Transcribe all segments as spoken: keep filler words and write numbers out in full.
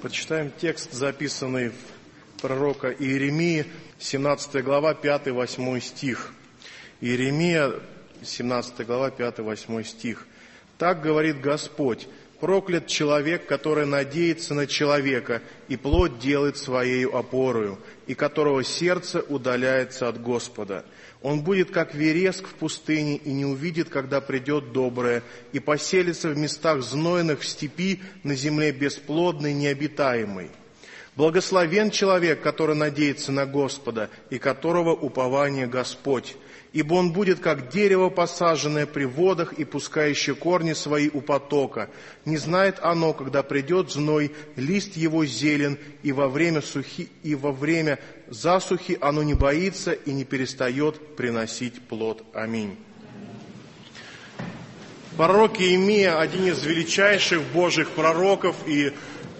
Прочитаем текст, записанный в пророка Иеремии, семнадцатая глава, пятый-восьмой стих. Иеремия, семнадцатая глава, пятый-восьмой стих. «Так говорит Господь: проклят человек, который надеется на человека, и плоть делает своею опорою, и которого сердце удаляется от Господа. Он будет, как вереск в пустыне, и не увидит, когда придет доброе, и поселится в местах знойных в степи, на земле бесплодной, необитаемой. Благословен человек, который надеется на Господа, и которого упование Господь. Ибо он будет, как дерево, посаженное при водах и пускающее корни свои у потока. Не знает оно, когда придет зной, лист его зелен, и во время сухи, и во время засухи оно не боится и не перестает приносить плод». Аминь. Пророк Иеремия – один из величайших Божьих пророков, и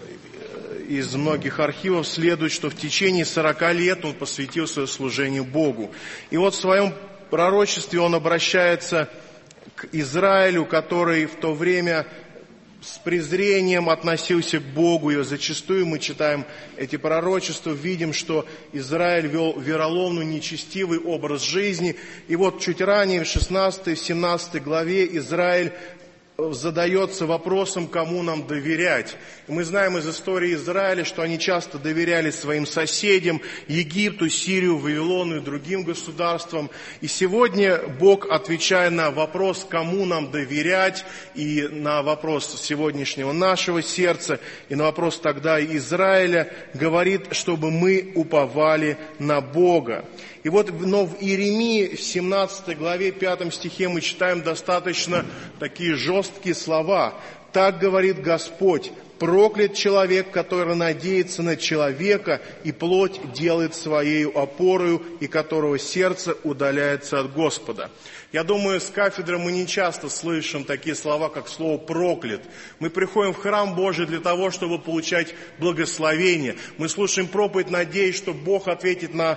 из многих архивов следует, что в течение сорока лет он посвятил свое служению Богу. И вот в своем пророчестве он обращается к Израилю, который в то время с презрением относился к Богу. И зачастую мы читаем эти пророчества, видим, что Израиль вел вероломный, нечестивый образ жизни. И вот чуть ранее, в шестнадцатой-семнадцатой главе, Израиль задается вопросом, кому нам доверять. Мы знаем из истории Израиля, что они часто доверяли своим соседям, Египту, Сирию, Вавилону и другим государствам. И сегодня Бог, отвечая на вопрос, кому нам доверять, и на вопрос сегодняшнего нашего сердца, и на вопрос тогда Израиля, говорит, чтобы мы уповали на Бога. И вот, но в Иеремии, в семнадцатой главе, пятом стихе мы читаем достаточно такие жесткие слова. «Так говорит Господь: проклят человек, который надеется на человека, и плоть делает своею опорою, и которого сердце удаляется от Господа». Я думаю, с кафедры мы не часто слышим такие слова, как слово «проклят». Мы приходим в храм Божий для того, чтобы получать благословение. Мы слушаем проповедь, надеясь, что Бог ответит на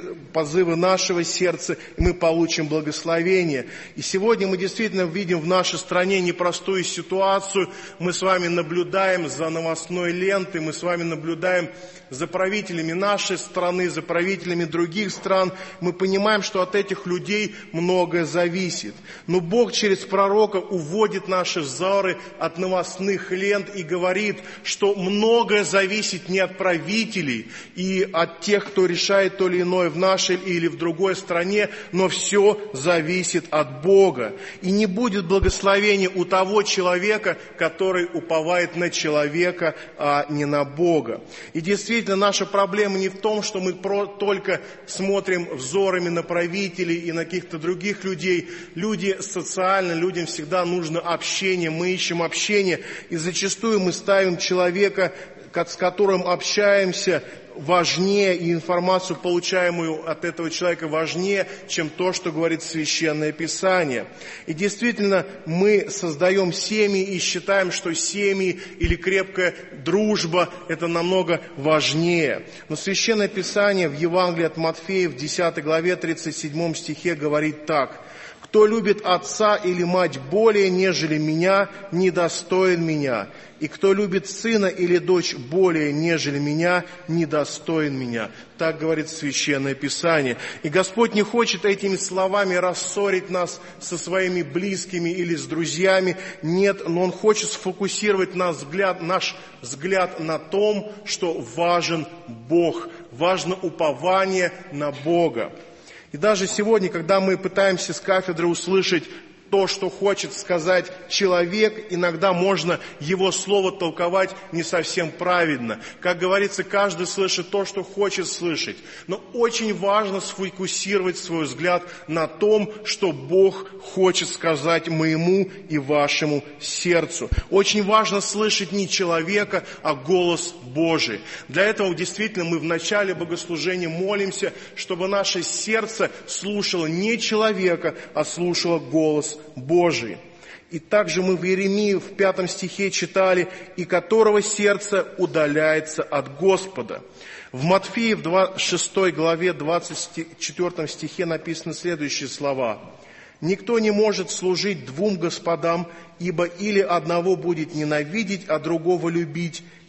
позывы нашего сердца, и мы получим благословение. И сегодня мы действительно видим в нашей стране непростую ситуацию. Мы с вами наблюдаем за новостной лентой, мы с вами наблюдаем за правителями нашей страны, за правителями других стран. Мы понимаем, что от этих людей многое зависит. Но Бог через пророка уводит наши взоры от новостных лент и говорит, что многое зависит не от правителей и от тех, кто решает то или иное в нашей или в другой стране, но все зависит от Бога. И не будет благословения у того человека, который уповает на человека, а не на Бога. И действительно, наша проблема не в том, что мы только смотрим взорами на правителей и на каких-то других людей. Люди социально, людям всегда нужно общение, мы ищем общение, и зачастую мы ставим человека, с которым общаемся, важнее, и информацию, получаемую от этого человека, важнее, чем то, что говорит Священное Писание. И действительно, мы создаем семьи и считаем, что семьи или крепкая дружба – это намного важнее. Но Священное Писание в Евангелии от Матфея в десятой главе тридцать седьмом стихе говорит так: «Кто любит отца или мать более, нежели меня, недостоин меня. И кто любит сына или дочь более, нежели меня, недостоин меня». Так говорит Священное Писание. И Господь не хочет этими словами рассорить нас со своими близкими или с друзьями. Нет, но Он хочет сфокусировать наш взгляд, наш взгляд на том, что важен Бог, важно упование на Бога. И даже сегодня, когда мы пытаемся с кафедры услышать то, что хочет сказать человек, иногда можно его слово толковать не совсем правильно. Как говорится, каждый слышит то, что хочет слышать. Но очень важно сфокусировать свой взгляд на том, что Бог хочет сказать моему и вашему сердцу. Очень важно слышать не человека, а голос Божий. Для этого действительно мы в начале богослужения молимся, чтобы наше сердце слушало не человека, а слушало голос Божий. И также мы в Иеремии в пятом стихе читали: «И которого сердце удаляется от Господа». В Матфея в шестой главе двадцать четвёртом стихе написаны следующие слова: «Никто не может служить двум господам, ибо или одного будет ненавидеть, а другого любить,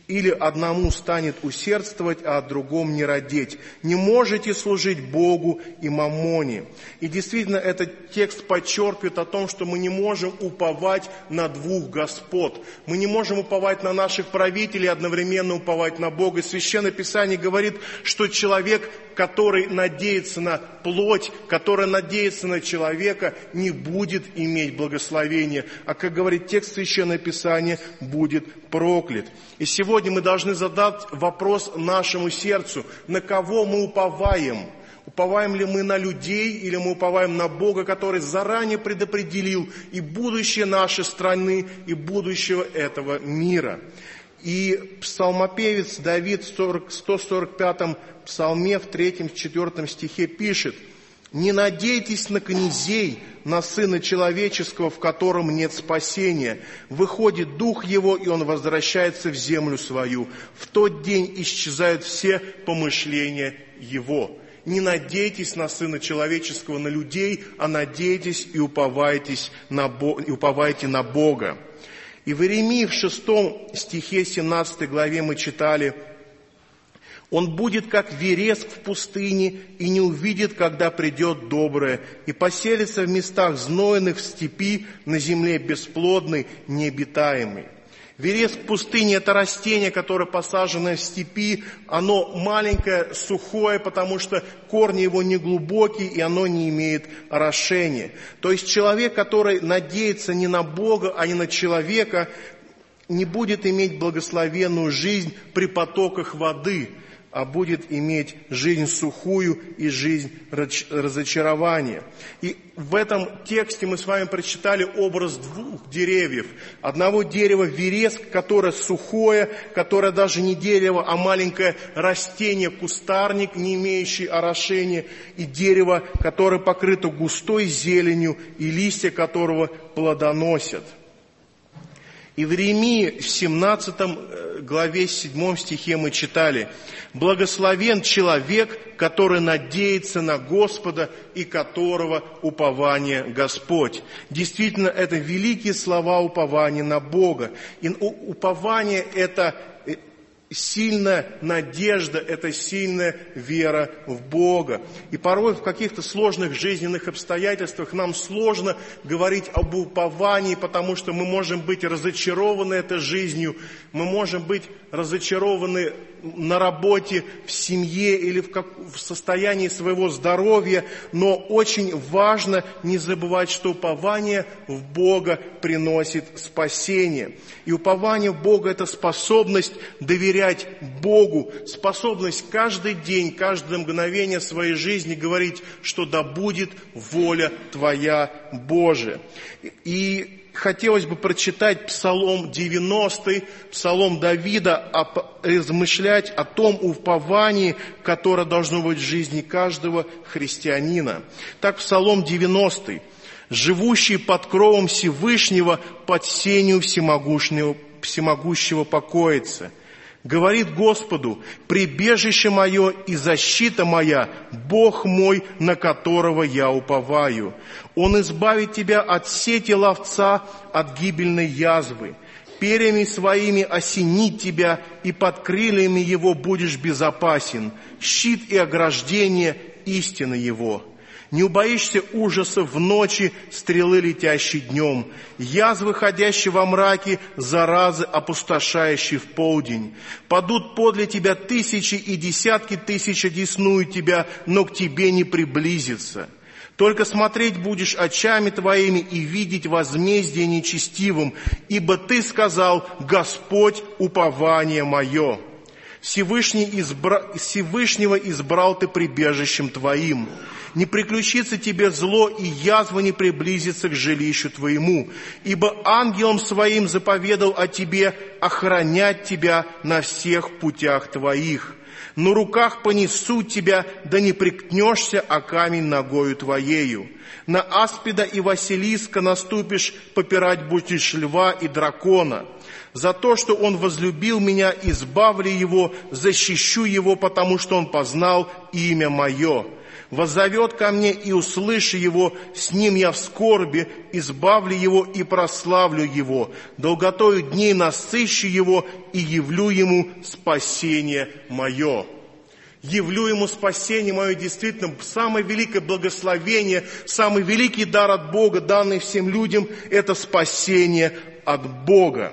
или одному станет усердствовать, а о другом не родить. Не можете служить Богу и маммоне». И действительно, этот текст подчеркивает о том, что мы не можем уповать на двух господ. Мы не можем уповать на наших правителей и одновременно уповать на Бога. И Священное Писание говорит, что человек, который надеется на плоть, который надеется на человека, не будет иметь благословения. А, как говорит текст Священного Писания, будет проклят. И сегодня мы должны задать вопрос нашему сердцу: на кого мы уповаем? Уповаем ли мы на людей, или мы уповаем на Бога, который заранее предопределил и будущее нашей страны, и будущего этого мира? И псалмопевец Давид в сто сорок пятом псалме в третьем-четвёртом стихе пишет: «Не надейтесь на князей, на Сына Человеческого, в котором нет спасения. Выходит дух его, и он возвращается в землю свою. В тот день исчезают все помышления его». Не надейтесь на Сына Человеческого, на людей, а надейтесь и уповайтесь на Бога, и уповайте на Бога. И в Иеремии в шестом стихе семнадцатой главе мы читали: «Он будет, как вереск в пустыне, и не увидит, когда придет доброе, и поселится в местах знойных в степи, на земле бесплодной, необитаемой». Вереск в пустыне – это растение, которое посажено в степи. Оно маленькое, сухое, потому что корни его не глубокие, и оно не имеет орошения. То есть человек, который надеется не на Бога, а не на человека, не будет иметь благословенную жизнь при потоках воды, а будет иметь жизнь сухую и жизнь разочарования. И в этом тексте мы с вами прочитали образ двух деревьев. Одного дерева вереск, которое сухое, которое даже не дерево, а маленькое растение, кустарник, не имеющий орошения, и дерево, которое покрыто густой зеленью, и листья которого плодоносят. И в Иеремии в семнадцатой главе седьмом стихе мы читали: «Благословен человек, который надеется на Господа и которого упование Господь». Действительно, это великие слова упования на Бога. И упование – это сильная надежда, это сильная вера в Бога. И порой в каких-то сложных жизненных обстоятельствах нам сложно говорить об уповании, потому что мы можем быть разочарованы этой жизнью, мы можем быть разочарованы на работе, в семье или в, как, в состоянии своего здоровья, но очень важно не забывать, что упование в Бога приносит спасение. И упование в Бога – это способность доверять Богу, способность каждый день, каждое мгновение своей жизни говорить, что да будет воля Твоя, Божия. И хотелось бы прочитать Псалом девяностый, Псалом Давида, размышлять о том уповании, которое должно быть в жизни каждого христианина. Так, Псалом девяностый. «Живущий под кровом Всевышнего, под сенью всемогущего, всемогущего покоится. Говорит Господу: прибежище мое и защита моя, Бог мой, на которого я уповаю. Он избавит тебя от сети ловца, от гибельной язвы. Перьями своими осенит тебя, и под крыльями его будешь безопасен. Щит и ограждение — истина его. Не убоишься ужасов в ночи, стрелы, летящей днем, язвы, ходящие во мраке, заразы, опустошающие в полдень. Падут подле тебя тысячи и десятки тысяч одесную тебя, но к тебе не приблизится. Только смотреть будешь очами твоими и видеть возмездие нечестивым, ибо ты сказал: Господь, упование мое. Всевышний избра... Всевышнего избрал ты прибежищем твоим. Не приключится тебе зло, и язва не приблизится к жилищу твоему, ибо ангелом своим заповедал о тебе охранять тебя на всех путях твоих. На руках понесут тебя, да не прикнешься о камень ногою твоею. На аспида и Василиска наступишь, попирать будешь льва и дракона. За то, что он возлюбил меня, избавлю его, защищу его, потому что он познал имя мое. Воззовет ко мне, и услышу его, с ним я в скорби, избавлю его и прославлю его. Долготою дней насыщу его и явлю ему спасение мое». Явлю ему спасение мое, действительно, самое великое благословение, самый великий дар от Бога, данный всем людям, это спасение от Бога.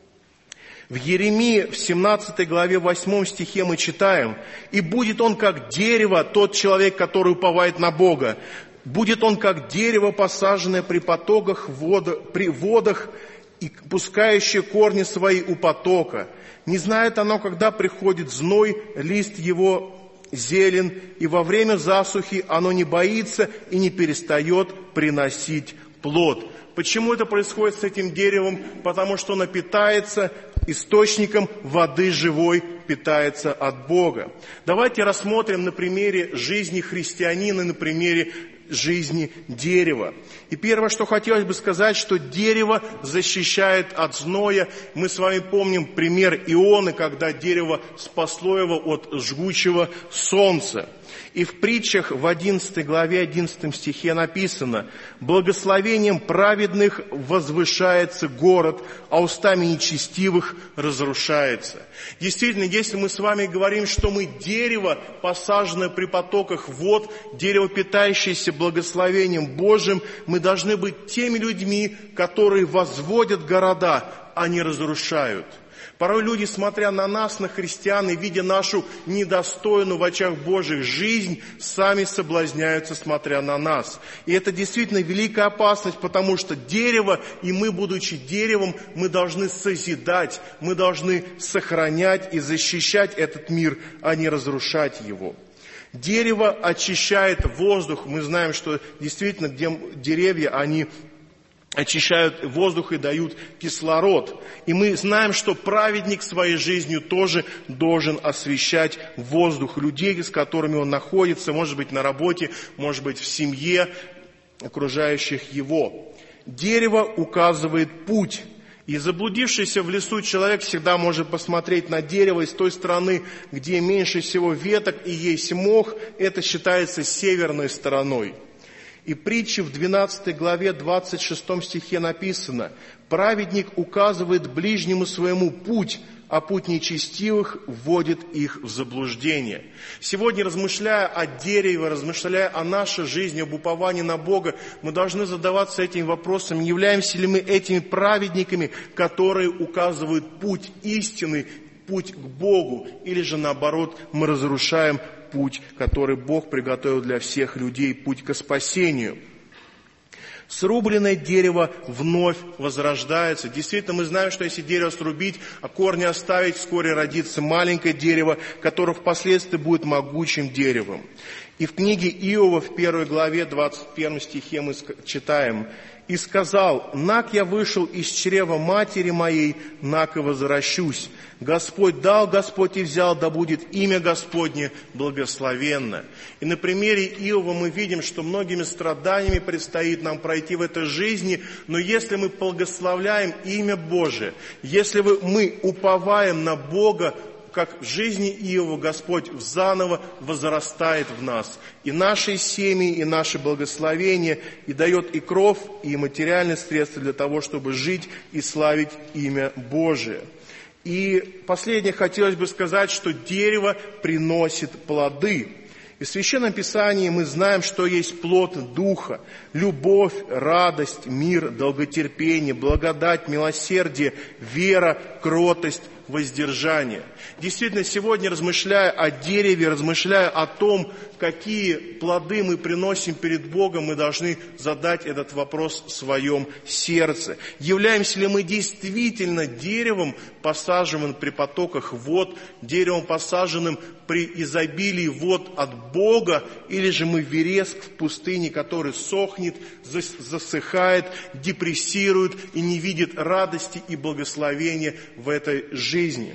В Иеремии, в семнадцатой главе, восьмом стихе мы читаем: «И будет он, как дерево, тот человек, который уповает на Бога, будет он, как дерево, посаженное при потоках вода, при водах и пускающее корни свои у потока. Не знает оно, когда приходит зной, лист его зелен, и во время засухи оно не боится и не перестает приносить плод». Почему это происходит с этим деревом? Потому что оно питается источником воды живой, питается от Бога. Давайте рассмотрим на примере жизни христианина, на примере жизни дерева. И первое, что хотелось бы сказать, что дерево защищает от зноя. Мы с вами помним пример Ионы, когда дерево спасло его от жгучего солнца. И в притчах в одиннадцатой главе, одиннадцатом стихе написано: «Благословением праведных возвышается город, а устами нечестивых разрушается». Действительно, если мы с вами говорим, что мы дерево, посаженное при потоках вод, дерево, питающееся благословением Божьим, мы должны быть теми людьми, которые возводят города, а не разрушают. Порой люди, смотря на нас, на христиан, и видя нашу недостойную в очах Божьих жизнь, сами соблазняются, смотря на нас. И это действительно великая опасность, потому что дерево, и мы, будучи деревом, мы должны созидать, мы должны сохранять и защищать этот мир, а не разрушать его. Дерево очищает воздух. Мы знаем, что действительно, где деревья, они очищают воздух и дают кислород. И мы знаем, что праведник своей жизнью тоже должен освещать воздух людей, с которыми он находится, может быть, на работе, может быть, в семье окружающих его. Дерево указывает путь. И заблудившийся в лесу человек всегда может посмотреть на дерево, и с той стороны, где меньше всего веток и есть мох, это считается северной стороной. И притчи в двенадцатой главе, двадцать шестом стихе написано: «Праведник указывает ближнему своему путь, а путь нечестивых вводит их в заблуждение». Сегодня, размышляя о дереве, размышляя о нашей жизни, об уповании на Бога, мы должны задаваться этим вопросом: не являемся ли мы этими праведниками, которые указывают путь истины, путь к Богу, или же наоборот мы разрушаем путь, который Бог приготовил для всех людей, путь к спасению. Срубленное дерево вновь возрождается. Действительно, мы знаем, что если дерево срубить, а корни оставить, вскоре родится маленькое дерево, которое впоследствии будет могучим деревом. И в книге Иова, в первой главе, двадцать первом стихе мы читаем: «И сказал: нак я вышел из чрева матери моей, нак и возвращусь. Господь дал, Господь и взял, да будет имя Господне благословенно». И на примере Иова мы видим, что многими страданиями предстоит нам пройти в этой жизни, но если мы благословляем имя Божие, если мы уповаем на Бога, как в жизни Иова Господь заново возрастает в нас. И наши семьи, и наши благословения, и дает и кровь, и материальные средства для того, чтобы жить и славить имя Божие. И последнее хотелось бы сказать, что дерево приносит плоды. И в Священном Писании мы знаем, что есть плод Духа: любовь, радость, мир, долготерпение, благодать, милосердие, вера, кротость, воздержание. Действительно, сегодня, размышляя о дереве, размышляя о том, какие плоды мы приносим перед Богом, мы должны задать этот вопрос в своем сердце. Являемся ли мы действительно деревом, посаженным при потоках вод, деревом, посаженным при изобилии вод от Бога, или же мы вереск в пустыне, который сохнет, засыхает, депрессирует и не видит радости и благословения в этой жизни.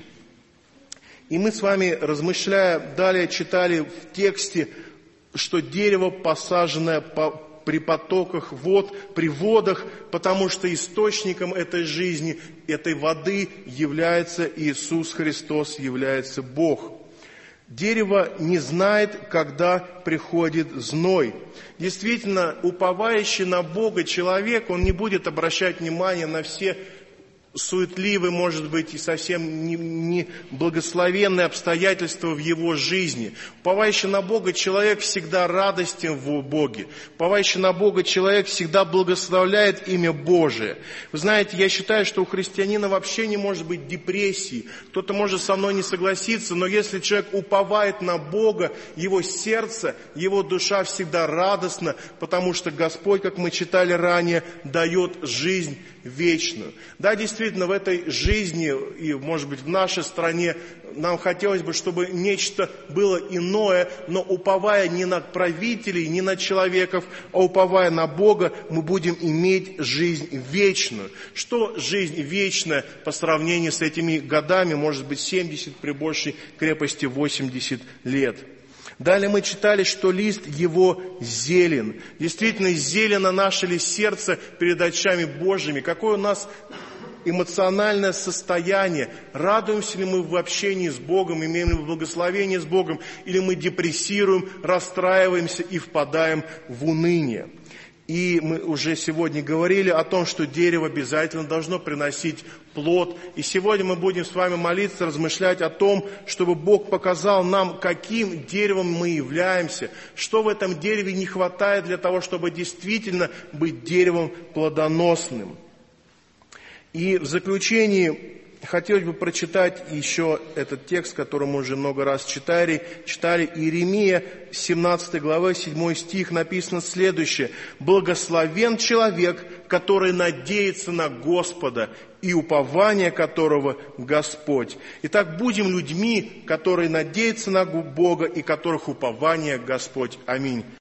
И мы с вами, размышляя, далее читали в тексте, что дерево, посаженное по, при потоках вод, при водах, потому что источником этой жизни, этой воды является Иисус Христос, является Бог. Дерево не знает, когда приходит зной. Действительно, уповающий на Бога человек, он не будет обращать внимание на все суетливые, может быть, и совсем не, не благословенные обстоятельства в его жизни. Уповающий на Бога человек всегда радостен в Боге. Уповающий на Бога человек всегда благословляет имя Божие. Вы знаете, я считаю, что у христианина вообще не может быть депрессии. Кто-то может со мной не согласиться, но если человек уповает на Бога, его сердце, его душа всегда радостна, потому что Господь, как мы читали ранее, дает жизнь вечную. Да, действительно, в этой жизни и, может быть, в нашей стране нам хотелось бы, чтобы нечто было иное, но уповая не на правителей, не на человеков, а уповая на Бога, мы будем иметь жизнь вечную. Что жизнь вечная по сравнению с этими годами, может быть, семьдесят, при большей крепости восемьдесят лет? Далее мы читали, что лист его зелен. Действительно, зелено наше ли сердце перед очами Божьими? Какое у нас эмоциональное состояние? Радуемся ли мы в общении с Богом, имеем ли мы благословение с Богом? Или мы депрессируем, расстраиваемся и впадаем в уныние? И мы уже сегодня говорили о том, что дерево обязательно должно приносить плод. И сегодня мы будем с вами молиться, размышлять о том, чтобы Бог показал нам, каким деревом мы являемся, что в этом дереве не хватает для того, чтобы действительно быть деревом плодоносным. И в заключении хотелось бы прочитать еще этот текст, который мы уже много раз читали. Читали Иеремия, семнадцатой главы, седьмой стих, написано следующее. «Благословен человек, который надеется на Господа, и упование которого Господь». Итак, будем людьми, которые надеются на Бога и которых упование Господь. Аминь.